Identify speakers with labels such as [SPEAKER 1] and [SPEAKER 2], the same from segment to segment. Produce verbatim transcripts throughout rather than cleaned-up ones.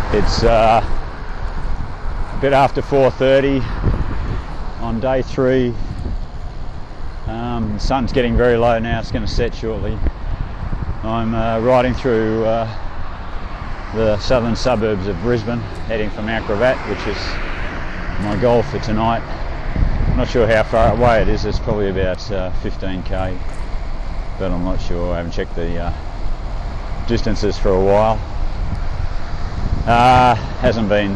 [SPEAKER 1] It's uh, a bit after four thirty on day three. Um, the sun's getting very low now, it's going to set shortly. I'm uh, riding through uh, the southern suburbs of Brisbane, heading for Mount Gravatt, which is my goal for tonight. I'm not sure how far away it is, it's probably about uh, fifteen K, but I'm not sure, I haven't checked the uh, distances for a while. Uh, hasn't been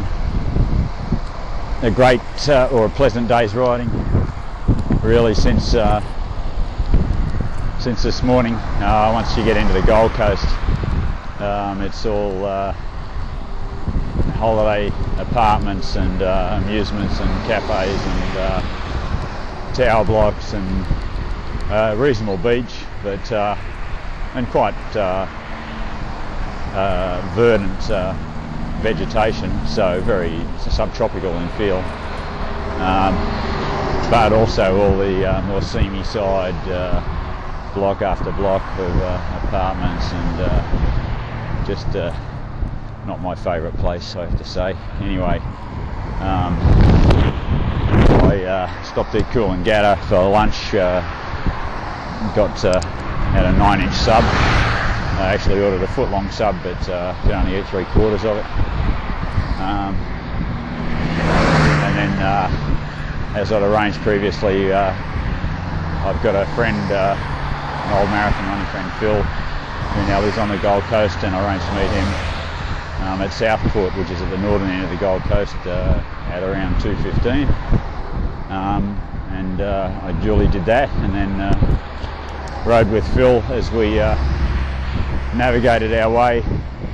[SPEAKER 1] a great uh, or a pleasant day's riding really since uh, since this morning. Uh, once you get into the Gold Coast, um, it's all uh, holiday apartments and uh, amusements and cafes and uh, tower blocks and uh, reasonable beach, but uh, and quite uh, uh, verdant uh, vegetation, so very subtropical in feel, um, but also all the uh, more seamy side, uh, block after block of uh, apartments, and uh, just uh, not my favourite place, I have to say. Anyway, um, I uh, stopped at Coolangatta for lunch, uh, got uh, had a nine inch sub. I actually ordered a foot long sub, but uh, could only eat three quarters of it. Um, and then, uh, as I'd arranged previously, uh, I've got a friend, uh, an old marathon running friend, Phil, who now lives on the Gold Coast, and I arranged to meet him um, at Southport, which is at the northern end of the Gold Coast, uh, at around two fifteen. Um, and uh, I duly did that, and then uh, rode with Phil as we uh, navigated our way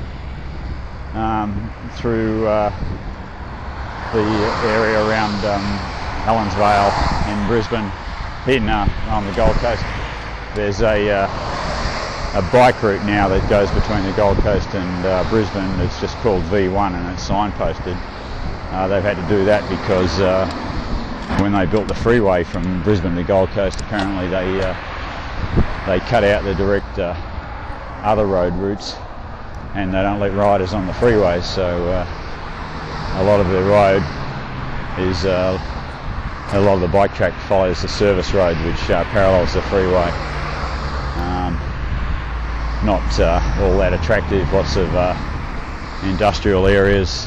[SPEAKER 1] um, through uh, the area around um, Allensvale in Brisbane. In, uh, on the Gold Coast, there's a, uh, a bike route now that goes between the Gold Coast and uh, Brisbane. It's just called V one, and it's signposted. Uh, they've had to do that because uh, when they built the freeway from Brisbane to Gold Coast, apparently they uh, they cut out the direct uh, other road routes, and they don't let riders on the freeways, so uh, a lot of the road is uh, a lot of the bike track follows the service road, which uh, parallels the freeway. Um, not uh, all that attractive, lots of uh, industrial areas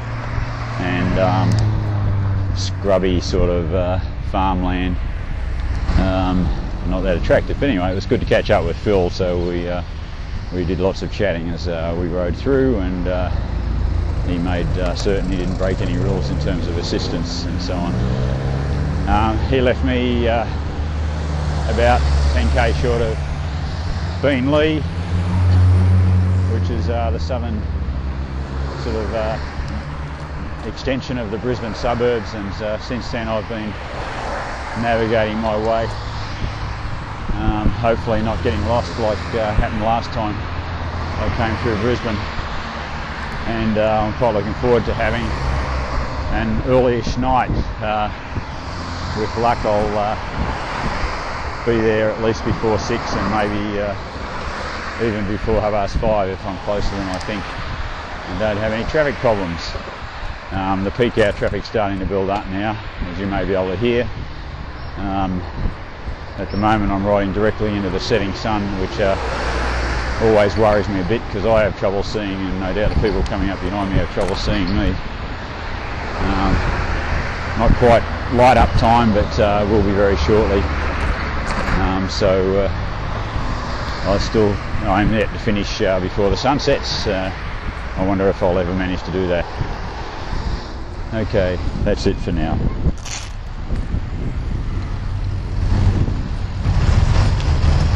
[SPEAKER 1] and um, scrubby sort of uh, farmland. Um, not that attractive, but anyway, it was good to catch up with Phil, so we uh, we did lots of chatting as uh, we rode through, and uh, he made uh, certain he didn't break any rules in terms of assistance and so on. Um, he left me uh, about ten K short of Beenleigh, which is uh, the southern sort of uh, extension of the Brisbane suburbs, and uh, since then I've been navigating my way, um, hopefully not getting lost like uh, happened last time I came through Brisbane, and uh, I'm quite looking forward to having an early-ish night. Uh, with luck I'll uh, be there at least before six, and maybe uh, even before half past five if I'm closer than I think, and don't have any traffic problems. Um, the peak hour traffic's starting to build up now, as you may be able to hear. Um, at the moment I'm riding directly into the setting sun, which uh, always worries me a bit, because I have trouble seeing, and no doubt the people coming up behind me have trouble seeing me. Um, not quite light up time, but uh, will be very shortly. Um, so uh, I still I'm yet to finish uh, before the sun sets. Uh, I wonder if I'll ever manage to do that. Okay, that's it for now.